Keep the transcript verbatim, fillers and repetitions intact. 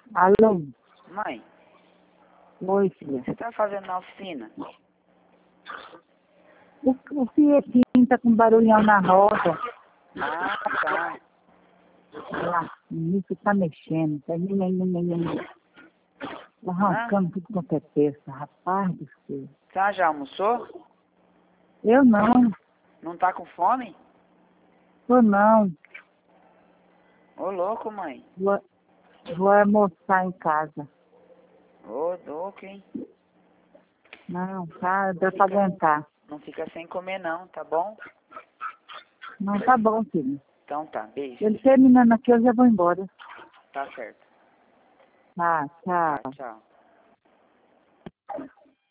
Alô? Mãe, Oi, filha. você tá fazendo na oficina? O, o Fietinho tá com barulhão na roda. Ah, tá. Lá, isso tá mexendo. Tá nhenhenhenhenhen. Tá arrancando tudo quanto é peça, rapaz do céu. Você já almoçou? Eu não, Não tá com fome? tô não. Ô, louco, mãe. Vou, vou almoçar em casa. Ô, louco, hein? Não, tá, dá pra aguentar. Não fica sem comer, não, tá bom? Não, tá bom, filho. Então tá, beijo. Ele terminando aqui, eu já vou embora. Tá certo. Tá, Tá, tchau. tchau.